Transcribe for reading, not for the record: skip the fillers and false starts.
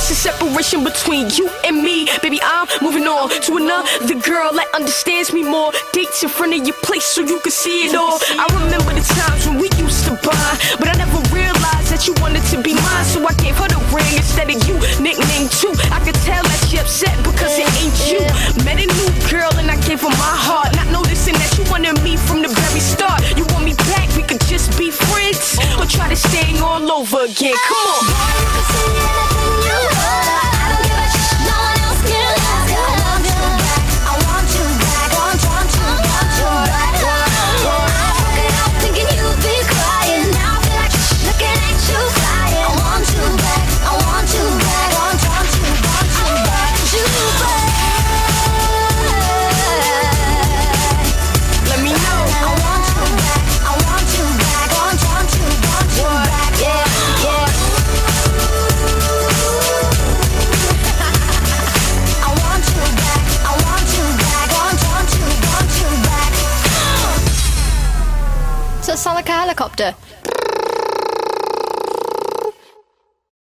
a separation between you and me. Baby, I'm moving on to another girl that understands me more. Dates in front of your place so you can see it all. I remember the times when we used to bond, but I never realized that you wanted to be mine. So I gave her the ring instead of you, nickname too. I could tell that she upset because it ain't you. Met a new girl and I gave her my heart, not noticing that you wanted me from the very start. You want me back, we could just be friends, or try to stay all over again. Come on. Boy, you can say anything you want. I don't give a shit, no one else can ask. I want you back, I want you back. I woke it up thinking you'd be crying. Now I feel like looking at you flying. I want you back, I want you back. I want you back. Let me know. I want you back, I want you back. I want you back. Yeah. I want you back, I want you back. Want you back. Does that sound like a helicopter?